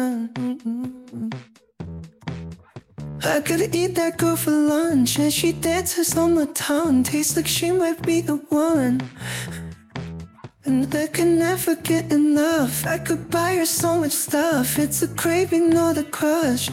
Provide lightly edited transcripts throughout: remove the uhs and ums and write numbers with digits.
I could eat that girl for lunch, and she dances on my tongue. Tastes like she might be the one, and I can never get enough. I could buy her so much stuff. It's a craving, not a crush.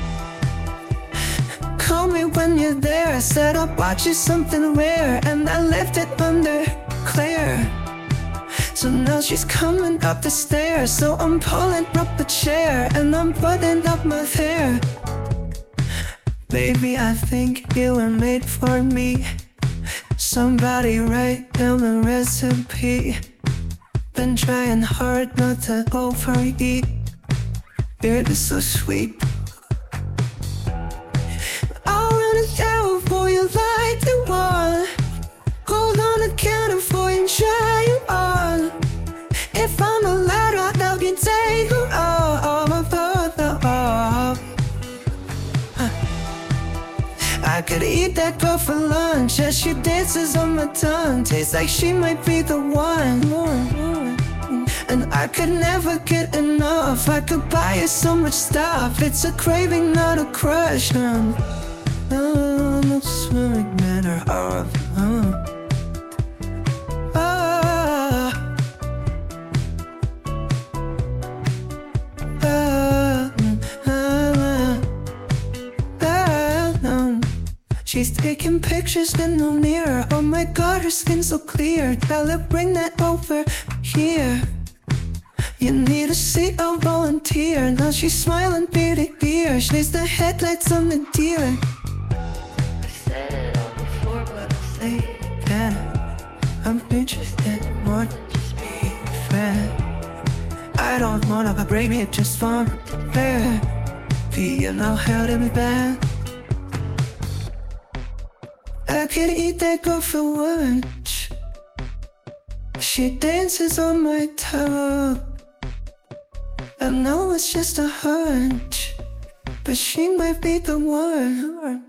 Call me when you're there. I said I'll watch you something rare, and I left it under Claire. So now she's coming up the stairs. So I'm pulling up a chair, and I'm buttoning up my hair. Baby, I think you were made for me. Somebody write down a recipe. Been trying hard not to overeat. Beer is so sweet. I'll run it down for you like the one. Hold on the counter for you and try you on. If I'm allowed, I'll help you take her all above the all. I could eat that girl for lunch as she dances on my tongue. Tastes like she might be the one. And I could never get enough. I could buy her so much stuff. It's a craving, not a crush. No, no swimming matter of She's taking pictures in the mirror. Oh my god, her skin's so clear. Tell her bring that over here. You need to see a volunteer. Now she's smiling beer to beer. She needs the headlights on the deer. I said it all before, but I'll say it again. I'm interested in more than just being a friend. I don't wanna break it, just want to bear. You know how to be bad. I could eat that girl for lunch. She dances on my tongue. I know it's just a hunch, but she might be the one.